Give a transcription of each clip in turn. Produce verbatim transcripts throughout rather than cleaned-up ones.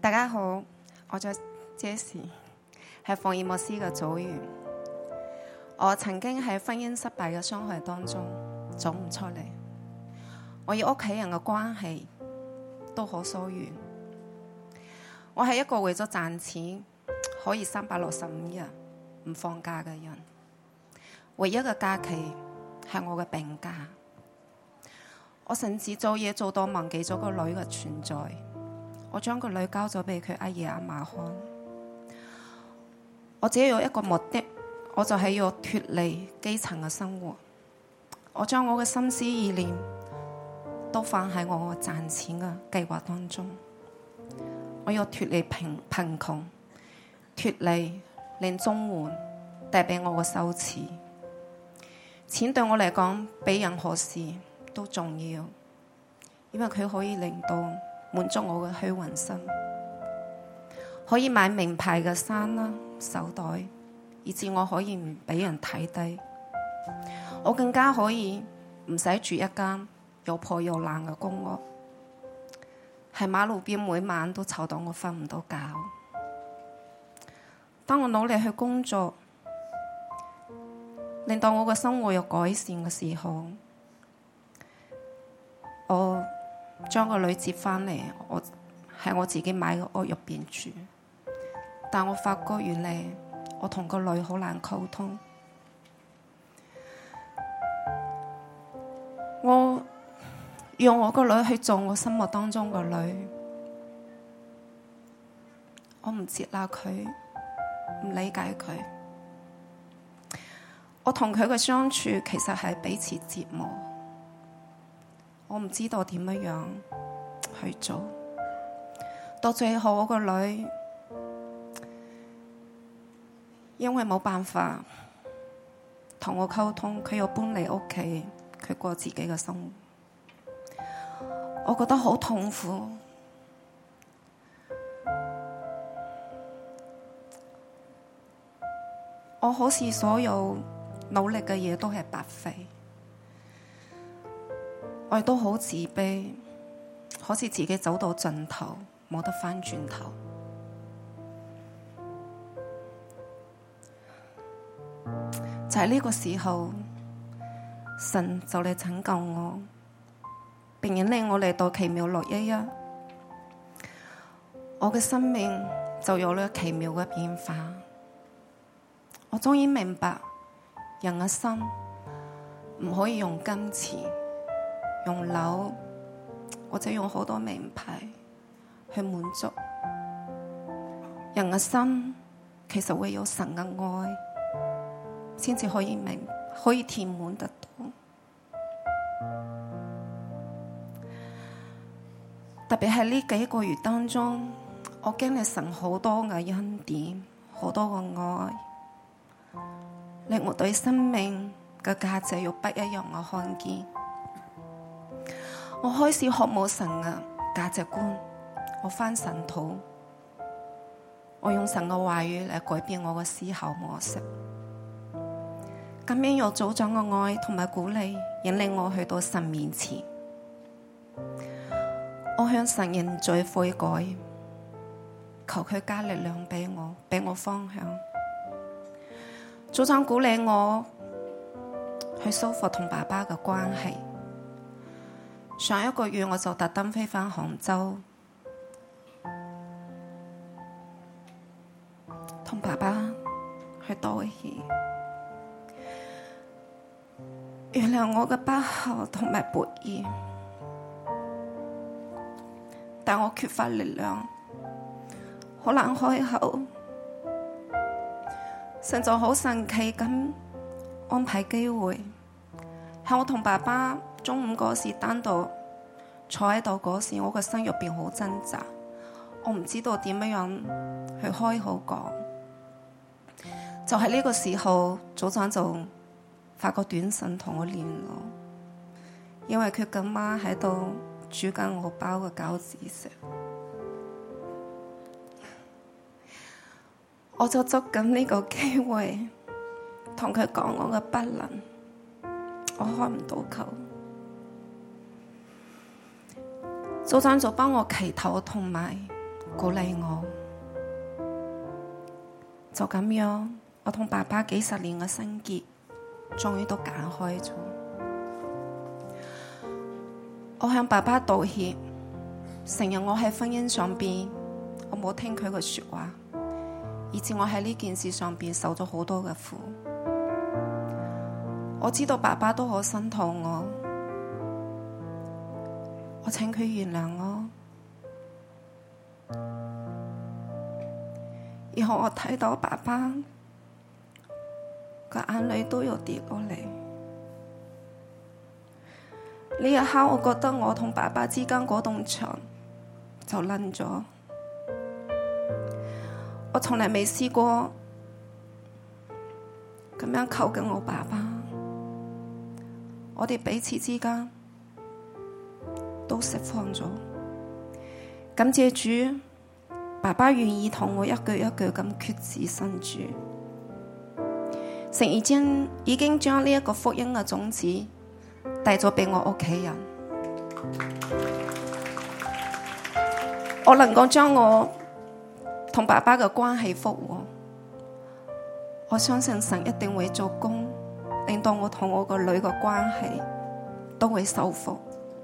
大家好，我叫 Jessie， 係馮爾莫斯嘅組員。我曾經喺婚姻失敗嘅傷害當中走唔出嚟，我與屋企人嘅關係都好疏遠。我係一個為咗賺錢可以三百六十五日唔放假嘅人，唯一嘅假期係我嘅病假。我甚至做嘢做到忘記咗個女嘅存在，我將個女交咗俾佢阿爺阿嫲看。我只有一個目的，我就係要脫離基層嘅生活。我將我嘅心思意念都放喺我賺錢嘅計劃當中。我要脫離貧貧窮，脫離令綜援帶俾我嘅羞恥。錢對我嚟講比任何事都重要，因為佢可以令到滿足我嘅虛榮心，可以買名牌嘅衫啦、手袋，以至我可以唔俾人睇低。我更加可以唔使住一間又破又爛嘅公屋，喺馬路邊每晚都吵到我瞓唔到覺。當我努力去工作，令到我嘅生活有改善嘅時候，我將個女接返嚟，我喺我自己買嘅屋入邊住。但我發覺原來我同個女好難溝通。我用我個女去做我心目當中個女，我唔接納佢，唔理解佢。我同佢嘅相處其實係彼此折磨。我唔知道點樣去做，到最後我個女因為冇辦法同我溝通，佢又搬嚟屋企，佢過自己嘅生活，我覺得好痛苦。我好似所有努力嘅嘢都係白費。我亦都好自卑，好似自己走到盡頭，冇得返轉頭。就喺呢個時候，神就嚟拯救我，並引領我嚟到奇妙六一一，我嘅生命就有了奇妙嘅變化。我終於明白，人嘅心唔可以用金錢、用樓或者用好多名牌去滿足。人嘅心其實會有神嘅愛，先至可以明可以填滿得到。特別係呢幾個月當中，我經歷神好多嘅恩典，好多嘅愛，令我對生命嘅價值有不一樣嘅看見。我開始學慕神嘅價值觀，我翻神土，我用神嘅話語嚟改變我嘅思考模式。咁樣有組長嘅愛同埋鼓勵，引領我去到神面前。我向神認罪悔改，求佢加力量俾我，俾我方向。組長鼓勵我去修復同爸爸嘅關係。上一個月我就特登飛返杭州，同爸爸去道歉，原諒我嘅不孝同埋悖逆，但我缺乏力量，好難開口。神就好神奇咁安排機會，喺我同爸爸中午嗰時單獨坐喺度嗰時，我個心入邊好掙扎，我唔知道點樣去開口講。就喺呢個時候，組長就發個短信同我聯絡，因為佢今晚喺度煮緊我包嘅餃子食，我就捉緊呢個機會同佢講我嘅不能，我開唔到口。組長就幫我祈禱同埋鼓勵我。就咁樣，我同爸爸幾十年嘅心結，終於都解開咗。我向爸爸道歉，承認我喺婚姻上邊，我冇聽佢嘅說話，以致我喺呢件事上邊受咗好多嘅苦。我知道爸爸都好心痛我，我請佢原諒我。然後我睇到爸爸個眼淚都要跌落嚟。呢一刻我覺得我同爸爸之間嗰棟牆就冧咗。我從來未試過咁樣靠近我爸爸，我哋彼此之間都釋放咗。感謝主，爸爸願意同我一句一句咁決志信主，神已經已經將呢一個福音嘅種子帶咗俾我屋企人。我能夠將我同爸爸嘅關係復和，我相信神一定會做工，令到我同我個女嘅關係都會修復。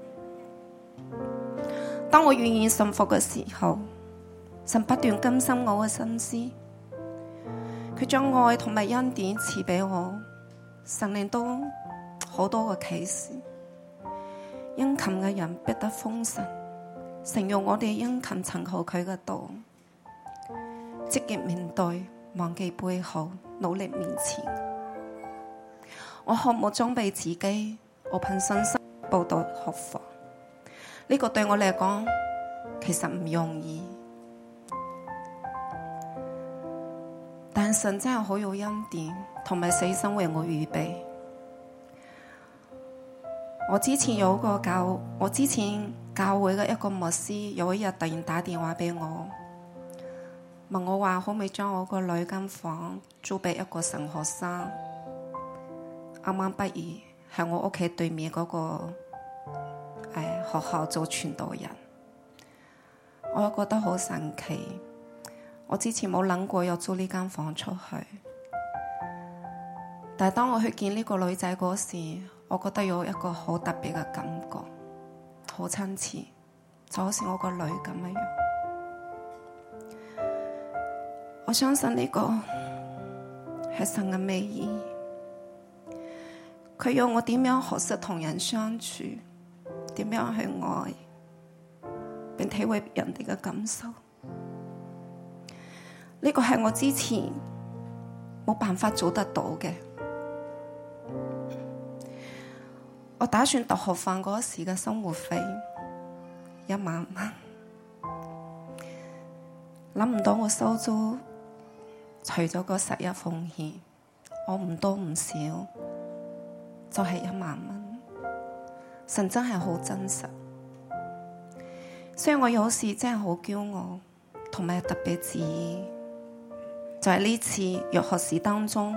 當我願意信服嘅時候，神不斷更新我嘅心思，佢將愛同埋恩典賜俾我，神令到好多嘅啟示。殷勤嘅人必得豐盛，神用我哋殷勤尋求佢嘅道，積極面對，忘記背後，努力面前。我渴望裝備自己，我憑信心報到學房。呢、這個對我嚟講其實唔容易，但神真係好有恩典，同埋死心為我預備。我之前有個教，我之前教會嘅一個牧師，有一日突然打電話俾我，問我話可唔可以將我個女間房租俾一個神學生，啱啱畢業，喺我屋企對面嗰、那個誒、哎、學校做傳道人。我又覺得好神奇，我之前冇諗過要租呢間房出去，但係當我去見呢個女仔嗰時，我覺得有一個好特別嘅感覺，好親切，就好似我個女咁樣。我相信呢個係神嘅美意，佢要我點樣學識同人相處，點樣去愛，並體會人哋嘅感受。呢個係我之前冇辦法做得到嘅。我打算讀學飯嗰時嘅生活費一萬蚊，諗唔到我收租除咗個十一奉獻，我唔多唔少，就係一萬蚊。神真係好真實，所以我有時真係好驕傲，同埋特別自意，就係、是、呢次藥學史當中，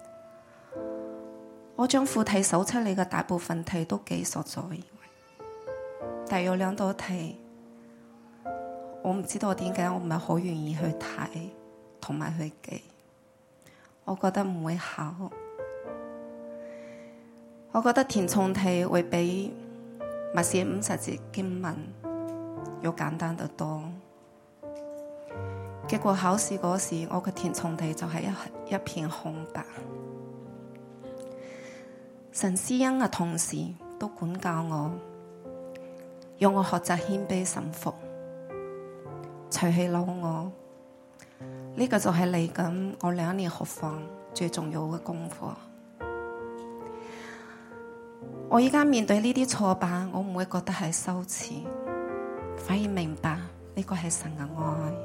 我將副題搜出嚟嘅大部分題都記熟咗，但有兩道題，我唔知道點解我唔係好願意去睇同埋去記，我覺得唔會考。我覺得填充題會比默寫五十節經文要簡單得多。結果考試嗰時，我嘅填充題就係一一片空白。神施恩嘅同時，都管教我，讓我學習謙卑臣服，除去老我。呢、這個就係嚟緊我兩年學房最重要嘅功課。我而家面對呢啲挫敗，我唔會覺得係羞恥，反而明白呢個係神嘅愛。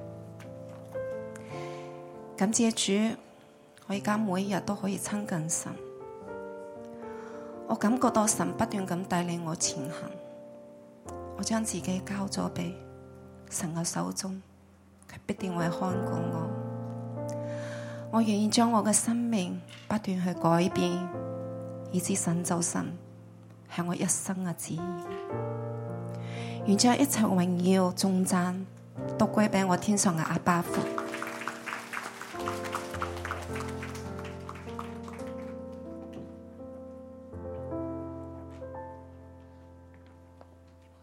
感謝主，我而家每一日都可以親近神。我感覺到神不斷咁帶領我前行，我將自己交咗俾神嘅手中，佢必定會看顧我。我願意將我嘅生命不斷去改變，以致神就神係我一生嘅旨意。願將一切榮耀頌讚都歸俾我天上嘅阿爸父。